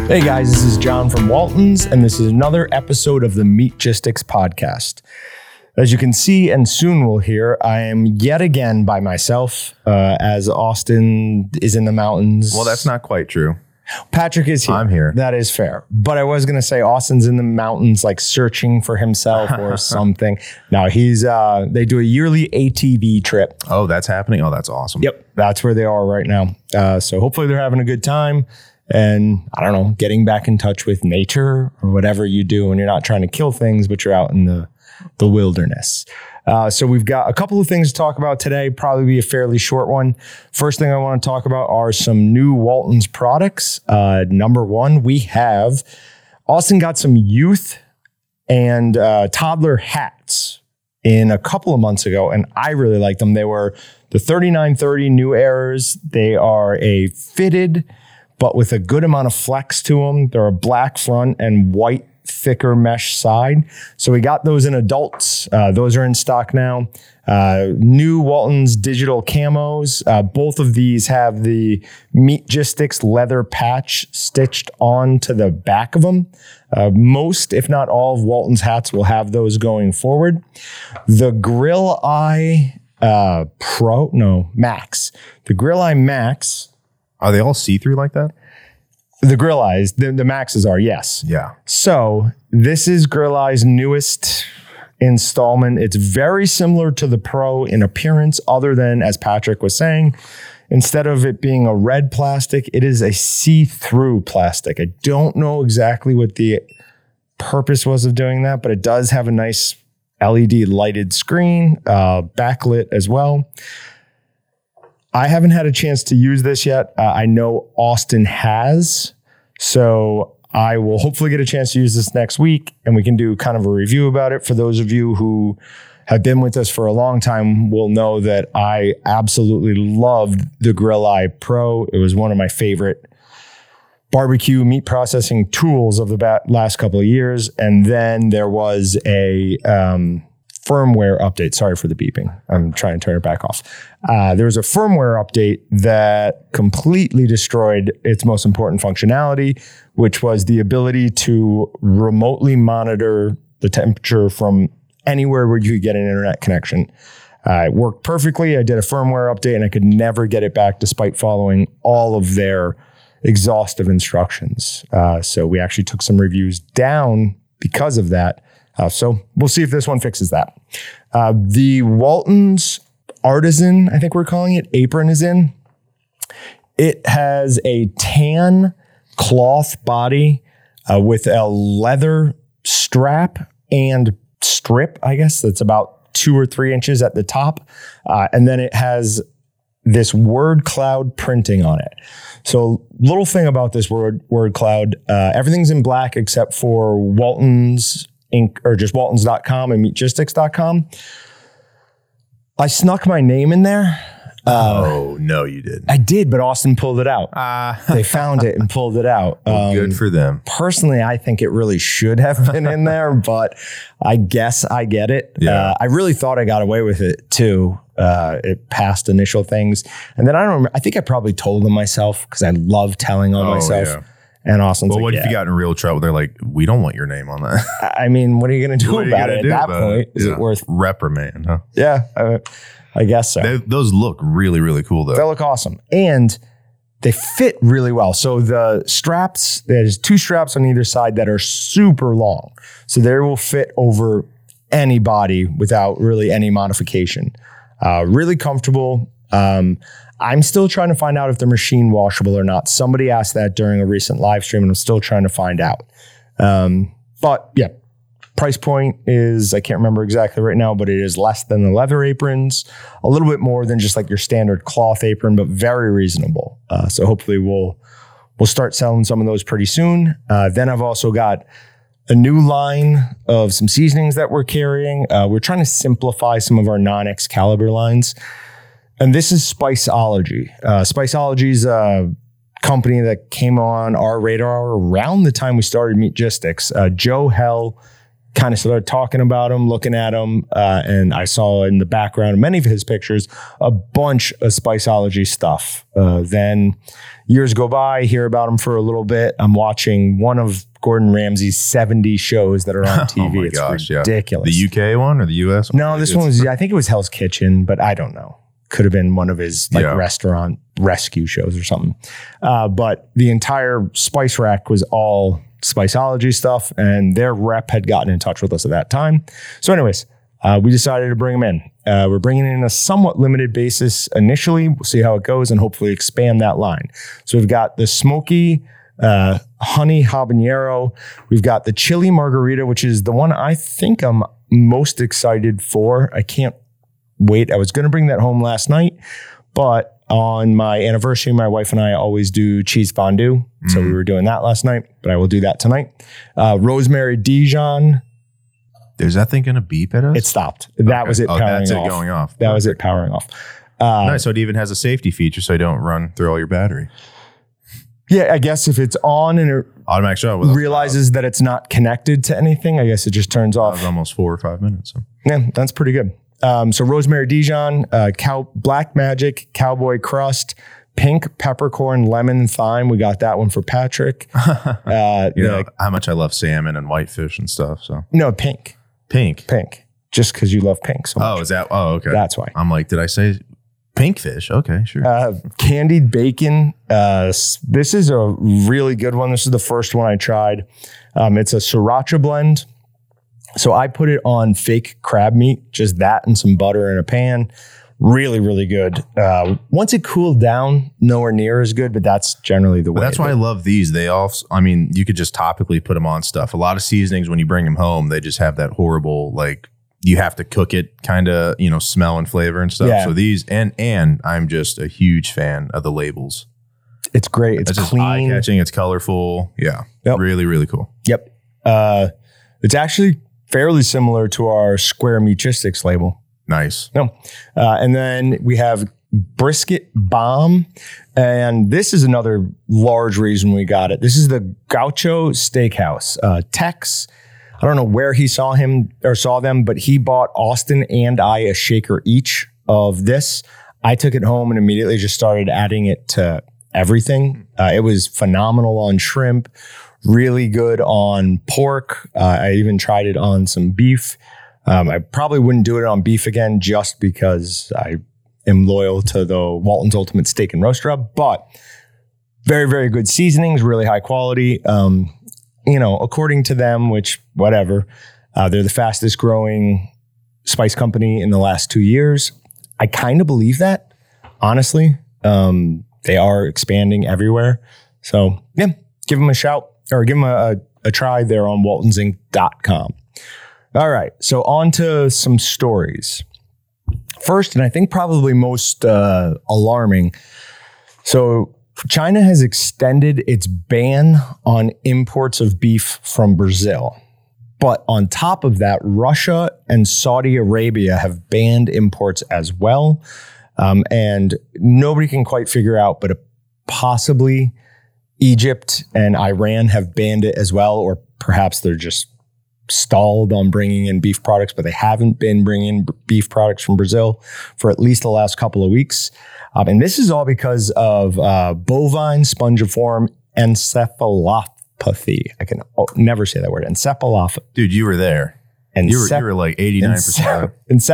Hey guys, this is John from Waltons, and this is another episode of the Meatgistics podcast. As you can see, and soon will hear, I am yet again by myself, as Austin is in the mountains. Well, that's not quite true. Patrick is here. I'm here. That is fair. But I was going to say Austin's in the mountains, like searching for himself or something. No, they do a yearly ATV trip. Oh, that's happening? Oh, that's awesome. Yep. That's where they are right now. So hopefully they're having a good time. And I don't know, getting back in touch with nature or whatever you do when you're not trying to kill things, but you're out in the wilderness. So we've got a couple of things to talk about today, probably be a fairly short one. First thing I want to talk about are some new Waltons products. Number one, Austin got some youth and toddler hats in a couple of months ago, and I really liked them. They were the 3930 New Eras. They are a fitted, but with a good amount of flex to them. They're a black front and white thicker mesh side. So we got those in adults. Those are in stock now. New Waltons digital camos. Both of these have the Meatgistics leather patch stitched onto the back of them. Most, if not all, of Waltons hats will have those going forward. The Grill Eye Max. The Grill Eye Max. Are they all see-through like that? The Grill Eyes, the Maxes are, yes. Yeah. So this is Grill Eye's newest installment. It's very similar to the Pro in appearance, other than, as Patrick was saying, instead of it being a red plastic, it is a see-through plastic. I don't know exactly what the purpose was of doing that, but it does have a nice LED lighted screen, backlit as well. I haven't had a chance to use this yet. I know Austin has, so I will hopefully get a chance to use this next week, and we can do kind of a review about it. For those of you who have been with us for a long time will know that I absolutely loved the Grill Eye Pro. It was one of my favorite barbecue meat processing tools of the last couple of years. And then there was a firmware update. Sorry for the beeping. I'm trying to turn it back off. There was a firmware update that completely destroyed its most important functionality, which was the ability to remotely monitor the temperature from anywhere where you could get an internet connection. It worked perfectly. I did a firmware update and I could never get it back despite following all of their exhaustive instructions. So we actually took some reviews down because of that. So we'll see if this one fixes that. The Waltons Artisan, I think we're calling it, apron is in. It has a tan cloth body with a leather strap and strip, I guess, that's about 2 or 3 inches at the top. And then it has this word cloud printing on it. So little thing about this word cloud, everything's in black except for Waltons Inc., or just Waltons.com and Meatgistics.com. I snuck my name in there. Oh, no, you did. I did, but Austin pulled it out. They found it and pulled it out. Well, good for them. Personally, I think it really should have been in there, but I guess I get it. Yeah. I really thought I got away with it too. It passed initial things. And then I don't remember. I think I probably told them myself because I love telling on myself. Yeah. And Austin's well, like, what if you got in real trouble? They're like, we don't want your name on that. I mean, what are you going to do about it at that point? Is it worth reprimand? Huh? Yeah, I guess so. Those look really, really cool, though. They look awesome. And they fit really well. So the straps, there's 2 straps on either side that are super long. So they will fit over any body without really any modification. Really comfortable. I'm still trying to find out if they're machine washable or not. Somebody asked that during a recent live stream, and I'm still trying to find out. But yeah, price point is, I can't remember exactly right now, but it is less than the leather aprons, a little bit more than just like your standard cloth apron, but very reasonable. So hopefully we'll start selling some of those pretty soon. Then I've also got a new line of some seasonings that we're carrying. We're trying to simplify some of our non-Excalibur lines. And this is Spiceology. Spiceology is a company that came on our radar around the time we started Meatgistics. Joe Hell kind of started talking about him, looking at him, and I saw in the background of many of his pictures a bunch of Spiceology stuff. Then years go by, hear about him for a little bit. I'm watching one of Gordon Ramsay's 70 shows that are on TV. Oh my it's gosh, ridiculous. The UK one or the US one? No, this one was, I think it was Hell's Kitchen, but I don't know. Could have been one of his restaurant rescue shows or something. But the entire Spice Rack was all Spiceology stuff, and their rep had gotten in touch with us at that time. So anyways, we decided to bring them in. We're bringing in a somewhat limited basis initially. We'll see how it goes and hopefully expand that line. So we've got the smoky honey habanero. We've got the chili margarita, which is the one I think I'm most excited for. I can't wait. I was going to bring that home last night, but on my anniversary, my wife and I always do cheese fondue. So we were doing that last night, but I will do that tonight. Rosemary Dijon. Is that thing going to beep at us? It stopped. That was it powering off. That's it going off. That was it powering off. Nice. So it even has a safety feature so you don't run through all your battery. Yeah, I guess if it's on and it automatic shut realizes that it's not connected to anything, I guess it just turns off. That was almost 4 or 5 minutes. So. Yeah, that's pretty good. So Rosemary Dijon, Black Magic, Cowboy Crust, Pink Peppercorn, Lemon Thyme. We got that one for Patrick. You know how much I love salmon and whitefish and stuff. So no, pink. Just because you love pink so much. Oh, is that? Oh, okay. That's why. I'm like, did I say pink fish? Okay, sure. Candied bacon. This is a really good one. This is the first one I tried. It's a sriracha blend. So I put it on fake crab meat, just that and some butter in a pan. Really, really good. Once it cooled down, nowhere near as good, but that's generally the way. That's why I love these. They all, I mean, you could just topically put them on stuff. A lot of seasonings, when you bring them home, they just have that horrible, like, you have to cook it kind of, smell and flavor and stuff. Yeah. So these, and I'm just a huge fan of the labels. It's great. It's just clean. Eye-catching. It's colorful. Yeah. Yep. Really, really cool. Yep. It's actually fairly similar to our Square Meatistics label. Nice. No. And then we have Brisket Bomb. And this is another large reason we got it. This is the Gaucho Steakhouse. Tex, I don't know where he saw them, but he bought Austin and I a shaker each of this. I took it home and immediately just started adding it to everything. It was phenomenal on shrimp. Really good on pork. I even tried it on some beef. I probably wouldn't do it on beef again just because I am loyal to the Walton's Ultimate Steak and Roast Rub, but very, very good seasonings, really high quality. According to them, which whatever, they're the fastest growing spice company in the last 2 years. I kind of believe that, honestly. They are expanding everywhere. So yeah, give them a shout. Or give them a try there on waltonsinc.com. All right, so on to some stories. First, and I think probably most alarming. So China has extended its ban on imports of beef from Brazil. But on top of that, Russia and Saudi Arabia have banned imports as well. And nobody can quite figure out, but possibly Egypt and Iran have banned it as well, or perhaps they're just stalled on bringing in beef products, but they haven't been bringing in beef products from Brazil for at least the last couple of weeks. And this is all because of bovine spongiform encephalopathy. I can never say that word. Encephalopathy. Dude, you were there. You were like 89%.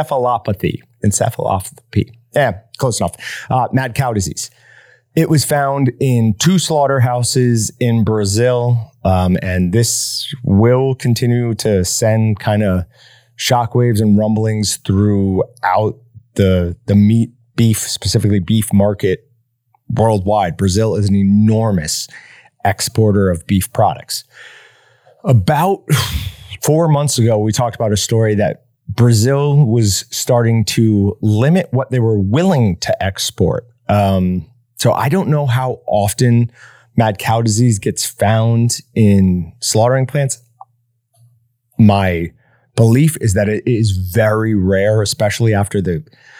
Encephalopathy. Yeah, close enough. Mad cow disease. It was found in 2 slaughterhouses in Brazil, and this will continue to send kind of shockwaves and rumblings throughout the beef, specifically beef market worldwide. Brazil is an enormous exporter of beef products. About 4 months ago, we talked about a story that Brazil was starting to limit what they were willing to export. So I don't know how often mad cow disease gets found in slaughtering plants. My belief is that it is very rare, especially after the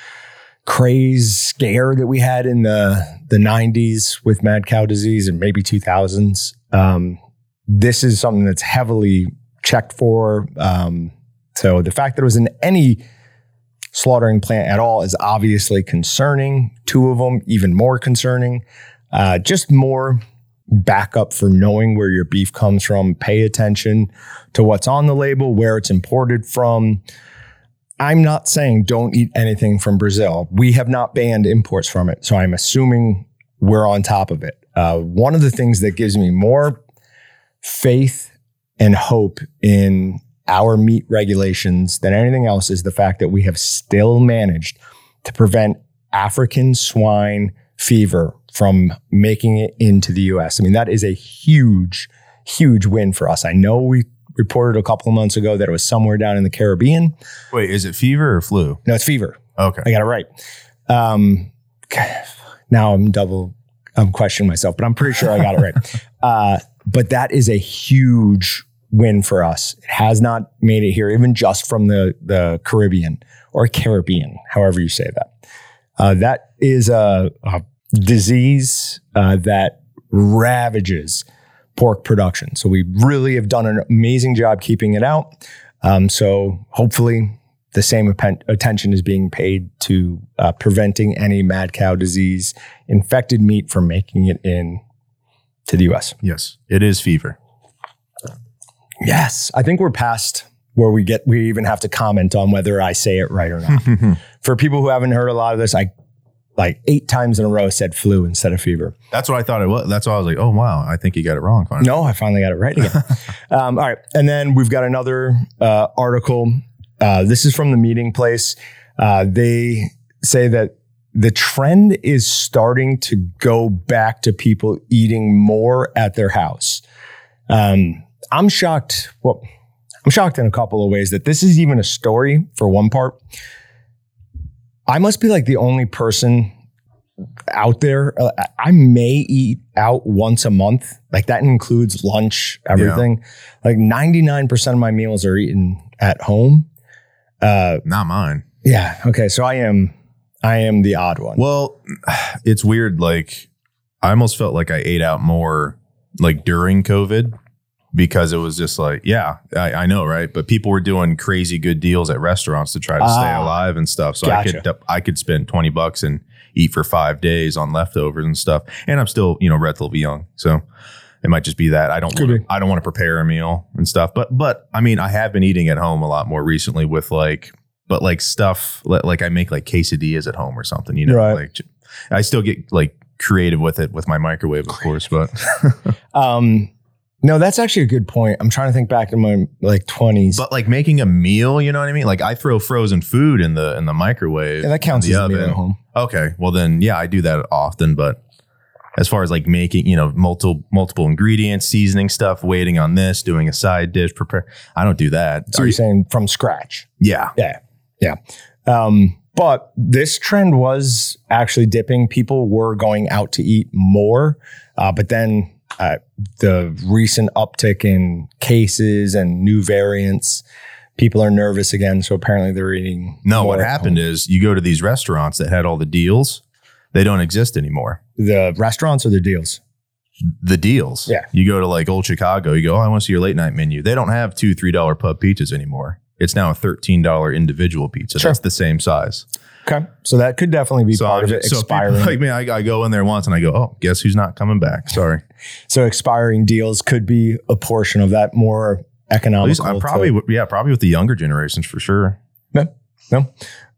craze scare that we had in the 90s with mad cow disease and maybe 2000s. This is something that's heavily checked for. So the fact that it was in any slaughtering plant at all is obviously concerning. 2 of them, even more concerning. Just more backup for knowing where your beef comes from. Pay attention to what's on the label, where it's imported from. I'm not saying don't eat anything from Brazil. We have not banned imports from it, so I'm assuming we're on top of it. One of the things that gives me more faith and hope in our meat regulations than anything else is the fact that we have still managed to prevent African swine fever from making it into the U.S. I mean, that is a huge, huge win for us. I know we reported a couple of months ago that it was somewhere down in the Caribbean. Wait, is it fever or flu? No, it's fever. Okay. I got it right. Now I'm questioning myself, but I'm pretty sure I got it right. But that is a huge win for us. It has not made it here, even just from the Caribbean or Caribbean, however you say that. That is a disease that ravages pork production. So we really have done an amazing job keeping it out. So hopefully the same attention is being paid to preventing any mad cow disease infected meat from making it in to the U.S. Yes, it is fever. Yes. I think we're past where we even have to comment on whether I say it right or not. For people who haven't heard a lot of this, I like 8 times in a row said flu instead of fever. That's what I thought it was. That's why I was like, oh, wow, I think you got it wrong. Finally. No, I finally got it right again. All right. And then we've got another article. This is from the Meeting Place. They say that the trend is starting to go back to people eating more at their house. I'm shocked. Well, I'm shocked in a couple of ways that this is even a story for one part. I must be like the only person out there. I may eat out once a month. Like that includes lunch, everything. Yeah. Like 99% of my meals are eaten at home. Not mine. Yeah. Okay. So I am the odd one. Well, it's weird. Like I almost felt like I ate out more like during COVID. Because it was just like, yeah, I know, right? But people were doing crazy good deals at restaurants to try to stay alive and stuff. So gotcha. I could spend $20 and eat for 5 days on leftovers and stuff. And I'm still, relatively young, so it might just be that I don't want to prepare a meal and stuff. But I mean, I have been eating at home a lot more recently with stuff like I make like quesadillas at home or something. Right. Like I still get like creative with it with my microwave, of course, but. No, that's actually a good point. I'm trying to think back in my like 20s. But like making a meal, you know what I mean? Like I throw frozen food in the microwave. Yeah, that counts as a meal at home. Okay. Well then, yeah, I do that often. But as far as like making, multiple ingredients, seasoning stuff, waiting on this, doing a side dish, prepare. I don't do that. So you're saying from scratch? Yeah. Yeah. But this trend was actually dipping. People were going out to eat more. But then the recent uptick in cases and new variants, people are nervous again. So apparently they're eating. No, what happened is you go to these restaurants that had all the deals. They don't exist anymore. The restaurants or the deals? The deals. Yeah. You go to like Old Chicago, you go, I want to see your late night menu. They don't have $2, $3 pub pizzas anymore. It's now a $13 individual pizza. Sure. That's the same size. Okay. So that could definitely be part of it. Expiring. People like me, I go in there once and I go, oh, guess who's not coming back? Sorry. So expiring deals could be a portion of that, more economical. I'm probably with the younger generations for sure. No.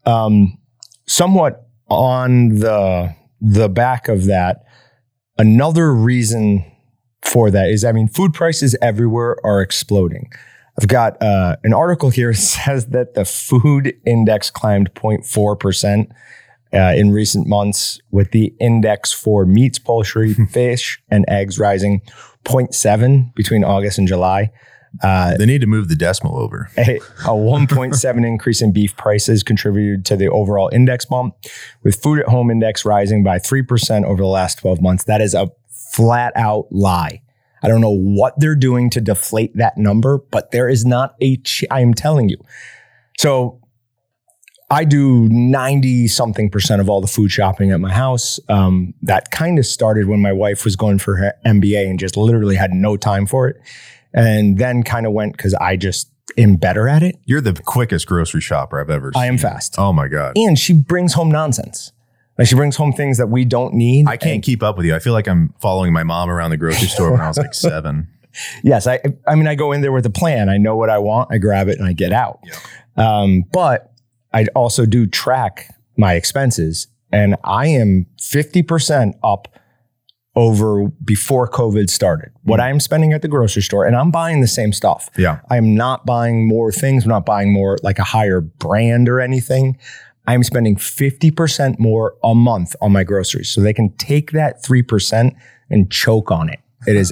Somewhat on the back of that, another reason for that is, food prices everywhere are exploding. I've got an article here that says that the food index climbed 0.4% in recent months, with the index for meats, poultry, fish, and eggs rising 0.7 between August and July. They need to move the decimal over. A 1.7 increase in beef prices contributed to the overall index bump, with food at home index rising by 3% over the last 12 months. That is a flat out lie. I don't know what they're doing to deflate that number, but there is not I am telling you. So I do 90-something% of all the food shopping at my house. That kind of started when my wife was going for her MBA and just literally had no time for it. and then kind of went because I just am better at it. You're the quickest grocery shopper I've ever seen. I am fast. Oh my God. And she brings home nonsense. Like she brings home things that we don't need. I can't keep up with you. I feel like I'm following my mom around the grocery store when I was like 7. Yes. I mean, I go in there with a plan. I know what I want. I grab it and I get out. Yeah. But I also do track my expenses, and I am 50% up over before COVID started. What I'm spending at the grocery store, and I'm buying the same stuff. Yeah. I am not buying more things. I'm not buying more like a higher brand or anything. I'm spending 50% more a month on my groceries. So they can take that 3% and choke on it. It is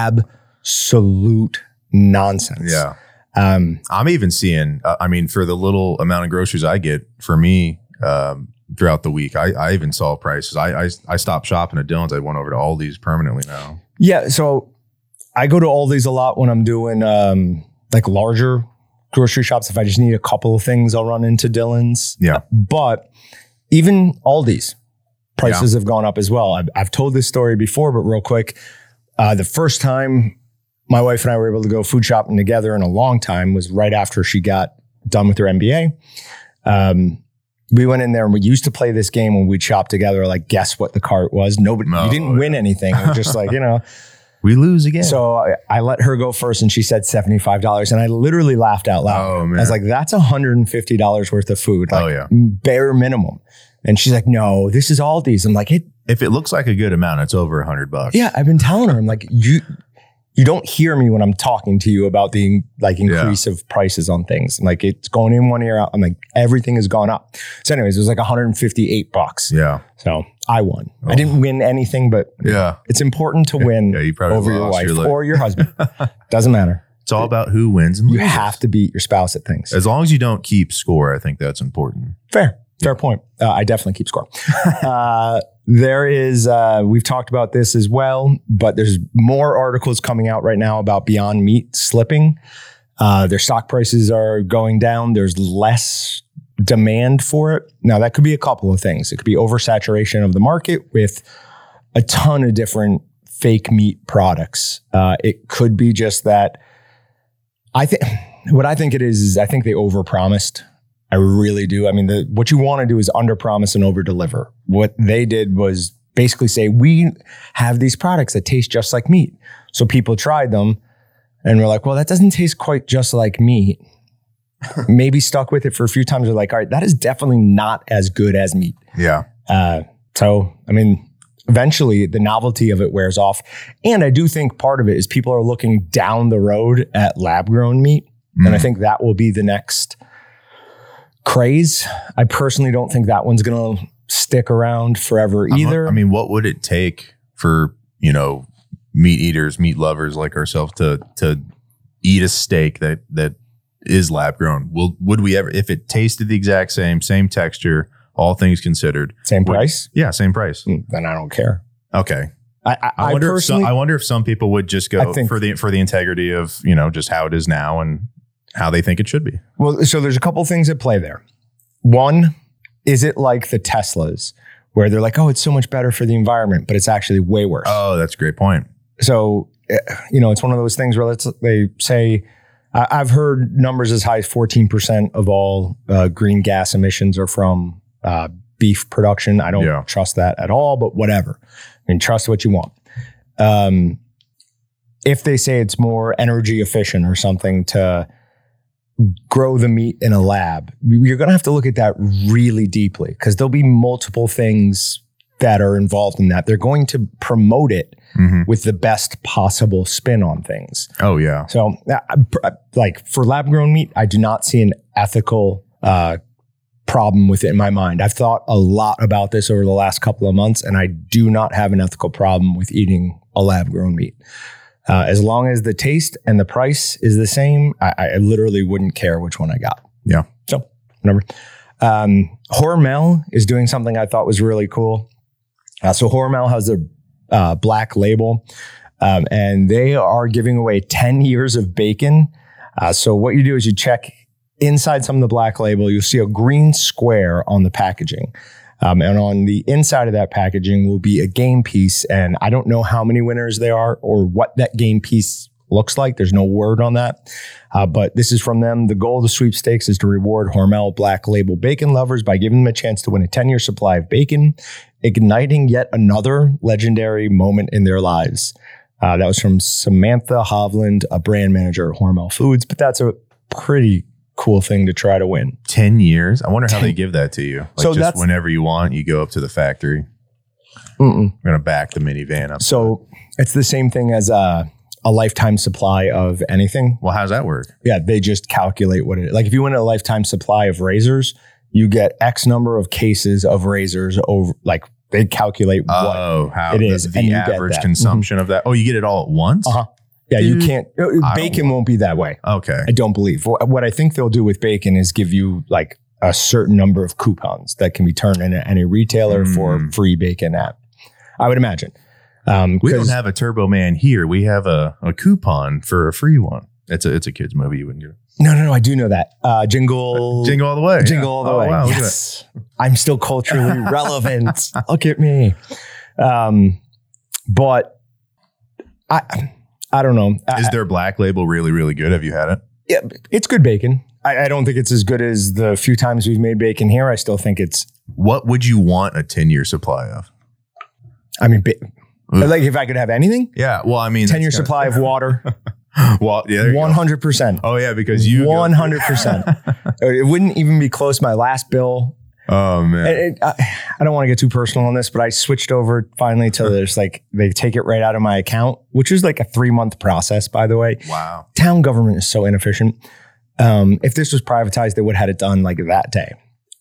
absolute nonsense. Yeah. I'm even seeing, for the little amount of groceries I get for me throughout the week, I even saw prices. I stopped shopping at Dillon's. I went over to Aldi's permanently now. Yeah. So I go to Aldi's a lot when I'm doing like larger grocery shops. If I just need a couple of things, I'll run into Dillon's. Yeah. But even Aldi's prices have gone up as well. I've told this story before, but real quick, the first time my wife and I were able to go food shopping together in a long time was right after she got done with her MBA. We went in there and we used to play this game when we'd shop together, like guess what the cart was. You didn't win anything. We're just like, we lose again. So I let her go first and she said $75. And I literally laughed out loud. Oh, man. I was like, that's $150 worth of food. Like, bare minimum. And she's like, no, this is Aldi's. I'm like, if it looks like a good amount, it's over $100. Yeah. I've been telling her, I'm like, you don't hear me when I'm talking to you about the increase of prices on things. I'm like, it's going in one ear out. I'm like, everything has gone up. So anyways, it was like $158. Yeah. So I won. I didn't win anything, but it's important to win over your wife or your husband. Doesn't matter. It's all about who wins and loses. You have to beat your spouse at things. As long as you don't keep score, I think that's important. Fair point. I definitely keep score. There is, we've talked about this as well, but there's more articles coming out right now about Beyond Meat slipping. Their stock prices are going down. There's less demand for it. Now, that could be a couple of things. It could be oversaturation of the market with a ton of different fake meat products. It could be just that what I think it is I think they overpromised. I really do. I mean, what you want to do is underpromise and overdeliver. What they did was basically say, we have these products that taste just like meat. So people tried them and were like, well, that doesn't taste quite just like meat. Maybe stuck with it for a few times. They're like, all right, that is definitely not as good as meat. Yeah. So, I mean, eventually the novelty of it wears off. And I do think part of it is people are looking down the road at lab-grown meat. And I think that will be the next craze. I personally don't think that one's going to stick around forever either. I mean, what would it take for, meat eaters, meat lovers like ourselves to eat a steak that is lab grown? Would we ever, if it tasted the exact same texture, all things considered, same price? Yeah, same price. Then I don't care. Okay. I wonder if some people would just go for the integrity of, just how it is now and how they think it should be. Well, so there's a couple things at play there. One, is it like the Teslas where they're like, oh, it's so much better for the environment, but it's actually way worse? Oh, that's a great point. So, it's one of those things where they say, I've heard numbers as high as 14% of all green gas emissions are from beef production. I don't trust that at all, but whatever. I mean, trust what you want. If they say it's more energy efficient or something to grow the meat in a lab, you're going to have to look at that really deeply because there'll be multiple things that are involved in that. They're going to promote it with the best possible spin on things. Oh, yeah. So like for lab grown meat, I do not see an ethical problem with it in my mind. I've thought a lot about this over the last couple of months, and I do not have an ethical problem with eating a lab grown meat. As long as the taste and the price is the same, I literally wouldn't care which one I got. Yeah. So, whatever. Hormel is doing something I thought was really cool. So Hormel has a black label, and they are giving away 10 years of bacon. So what you do is you check inside some of the black label, you'll see a green square on the packaging. And on the inside of that packaging will be a game piece. And I don't know how many winners there are or what that game piece looks like. There's no word on that. But this is from them. The goal of the sweepstakes is to reward Hormel Black Label bacon lovers by giving them a chance to win a 10-year supply of bacon, igniting yet another legendary moment in their lives. That was from Samantha Hovland, a brand manager at Hormel Foods. But that's a pretty cool thing to try to win. 10 years? I wonder how they give that to you. Like, so just whenever you want, you go up to the factory. We're going to back the minivan up. So it's the same thing as a lifetime supply of anything. Well, how's that work? Yeah, they just calculate what it is. Like if you win a lifetime supply of razors, you get X number of cases of razors over, like they calculate what it is. The average consumption of that. Oh, you get it all at once? Yeah, you can't. Bacon won't be that way. Okay. I don't believe. What I think they'll do with bacon is give you like a certain number of coupons that can be turned into any retailer for free bacon at. I would imagine. We don't have a Turbo Man here. We have a coupon for a free one. It's a kid's movie. You wouldn't get it. No. I do know that. Jingle all the way. Jingle all the way. Wow, yes. I'm still culturally relevant. Look at me. But I don't know. Is their Black Label really, really good? Have you had it? Yeah, it's good bacon. I don't think it's as good as the few times we've made bacon here. I still think it's. What would you want a 10-year supply of? I mean, like if I could have anything? Yeah. Well, I mean, 10-year supply of water. Well, yeah, 100%. Oh, yeah, because you 100%. It wouldn't even be close. My last bill. Oh, man. I don't want to get too personal on this, but I switched over finally to this, like they take it right out of my account, which is like a 3-month process, by the way. Wow. Town government is so inefficient. If this was privatized, they would have had it done like that day.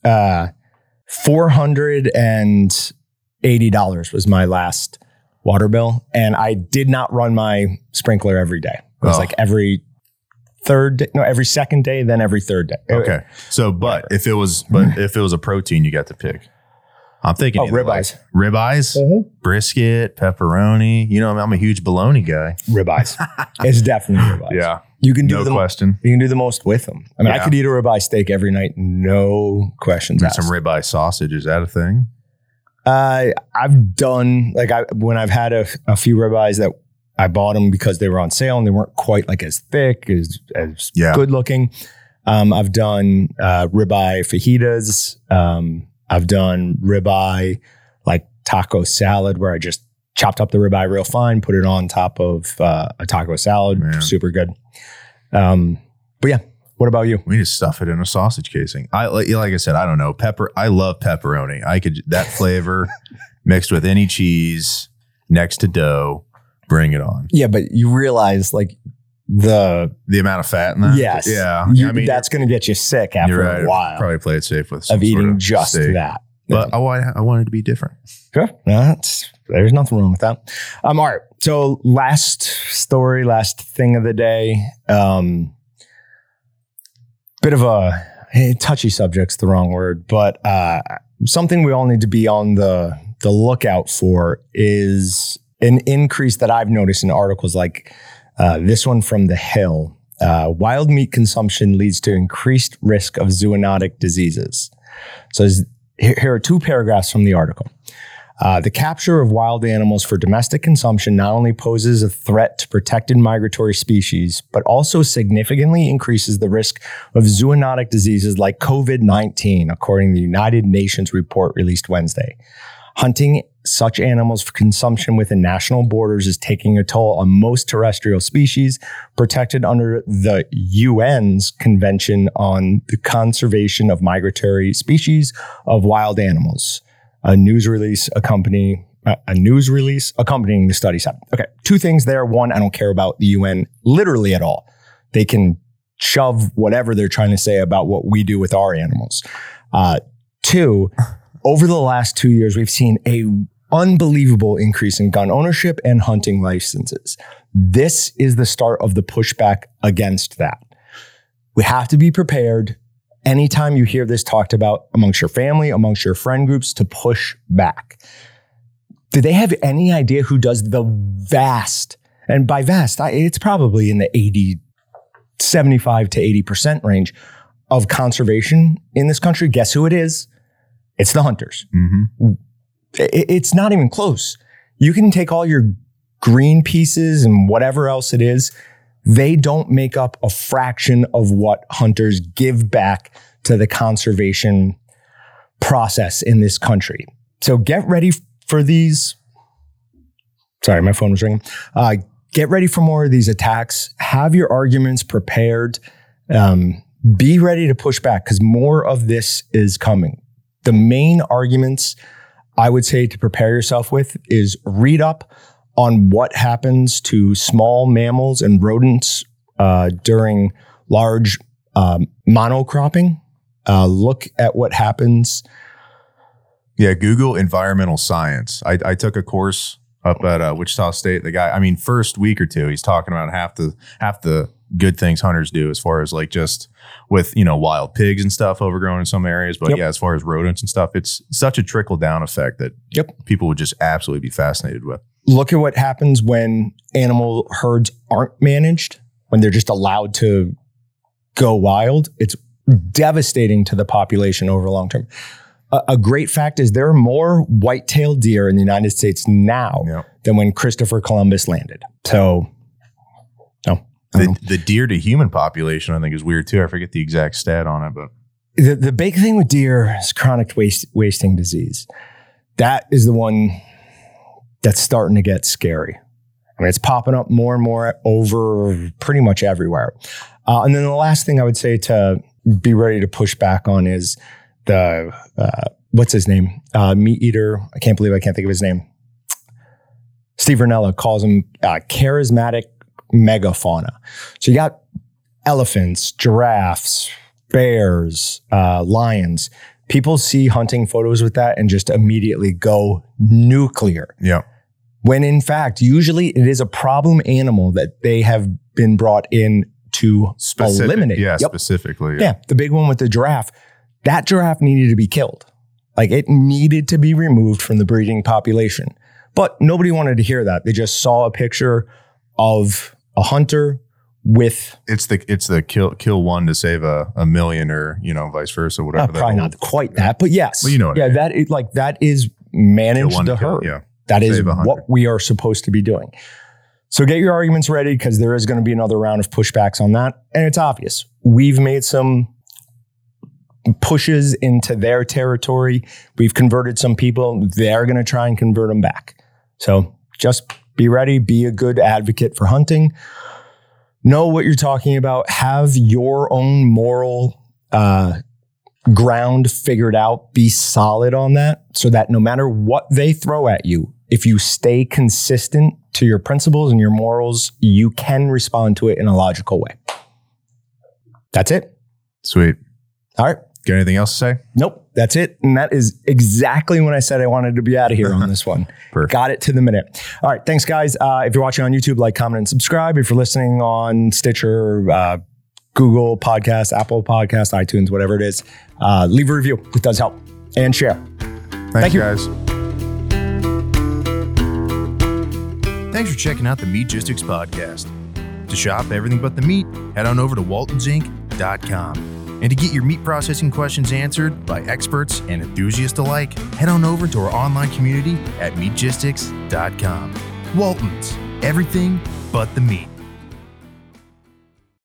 $480 was my last water bill. And I did not run my sprinkler every day. It was like every second day, then every third day. Okay. So, but if it was a protein, you got to pick. I'm thinking ribeyes. Like ribeyes, brisket, pepperoni. You know, I'm a huge bologna guy. Ribeyes. It's definitely ribeyes. Yeah. You can do no question. You can do the most with them. I mean, I could eat a ribeye steak every night, no questions asked. Some ribeye sausage, is that a thing? I've done when I've had a few ribeyes that I bought them because they were on sale and they weren't quite like as thick as good looking. I've done ribeye fajitas. I've done ribeye like taco salad where I just chopped up the ribeye real fine, put it on top of a taco salad. Man. Super good. But yeah, what about you? We just stuff it in a sausage casing. Like I said, I don't know. I love pepperoni. That flavor mixed with any cheese next to dough, bring it on. Yeah, but you realize like the amount of fat in that. Yes. Yeah. I mean, that's going to get you sick after a while. Probably play it safe with of eating just steak. that. But I wanted to be different. Sure. There's nothing wrong with that. All right. So last thing of the day. Bit of a touchy subject's the wrong word, but something we all need to be on the lookout for is an increase that I've noticed in articles like this one from The Hill. Wild meat consumption leads to increased risk of zoonotic diseases. So here are 2 paragraphs from the article. The capture of wild animals for domestic consumption not only poses a threat to protected migratory species, but also significantly increases the risk of zoonotic diseases like COVID-19, according to the United Nations report released Wednesday. Hunting such animals for consumption within national borders is taking a toll on most terrestrial species protected under the UN's Convention on the Conservation of Migratory Species of Wild Animals. A news release accompanying the study said. Okay, 2 things there. 1, I don't care about the UN literally at all. They can shove whatever they're trying to say about what we do with our animals. 2, over the last 2 years, we've seen a unbelievable increase in gun ownership and hunting licenses. This is the start of the pushback against that. We have to be prepared anytime you hear this talked about amongst your family, amongst your friend groups, to push back. Do they have any idea who does the vast, and by vast, it's probably in the 75 to 80% range of conservation in this country? Guess who it is? It's the hunters. Mm-hmm. It's not even close. You can take all your green pieces and whatever else it is. they don't make up a fraction of what hunters give back to the conservation process in this country. So get ready for these. Sorry, my phone was ringing. Get ready for more of these attacks. Have your arguments prepared. Be ready to push back because more of this is coming. The main arguments I would say to prepare yourself with is read up on what happens to small mammals and rodents during large monocropping. Look at what happens. Yeah, Google environmental science. I took a course up at Wichita State. The guy, first week or two, he's talking about half the good things hunters do as far as like just with, wild pigs and stuff overgrown in some areas. But yeah, as far as rodents and stuff, it's such a trickle down effect that people would just absolutely be fascinated with. Look at what happens when animal herds aren't managed, when they're just allowed to go wild. It's devastating to the population over long term. A great fact is there are more white-tailed deer in the United States now than when Christopher Columbus landed. So, the deer to human population, I think, is weird too. I forget the exact stat on it, but the big thing with deer is chronic wasting disease. That is the one that's starting to get scary. It's popping up more and more over pretty much everywhere. And then the last thing I would say to be ready to push back on is the, what's his name? Meat eater. I can't believe I can't think of his name. Steve Rinella calls him charismatic megafauna. So you got elephants, giraffes, bears, lions. People see hunting photos with that and just immediately go nuclear. Yeah. When in fact, usually it is a problem animal that they have been brought in to eliminate. Yeah, specifically. Yeah, the big one with the giraffe. That giraffe needed to be killed. Like it needed to be removed from the breeding population. But nobody wanted to hear that. They just saw a picture of a hunter with... It's the kill one to save a million or, vice versa, whatever. Probably not quite that, but yes. Well, you know what I mean. That is manage the herd. Yeah. That is what we are supposed to be doing. So get your arguments ready because there is going to be another round of pushbacks on that. And it's obvious. We've made some pushes into their territory. We've converted some people. They're going to try and convert them back. So just be ready. Be a good advocate for hunting. Know what you're talking about. Have your own moral ground figured out. Be solid on that so that no matter what they throw at you, if you stay consistent to your principles and your morals, you can respond to it in a logical way. That's it. Sweet. All right. Got anything else to say? Nope. That's it. And that is exactly when I said I wanted to be out of here on this one. Perfect. Got it to the minute. All right. Thanks, guys. If you're watching on YouTube, like, comment, and subscribe. If you're listening on Stitcher, Google Podcast, Apple Podcast, iTunes, whatever it is, leave a review. It does help. And share. Thank you, guys. Thanks for checking out the Meatgistics podcast. To shop everything but the meat, head on over to waltonsinc.com. And to get your meat processing questions answered by experts and enthusiasts alike, head on over to our online community at meatgistics.com. Waltons, everything but the meat.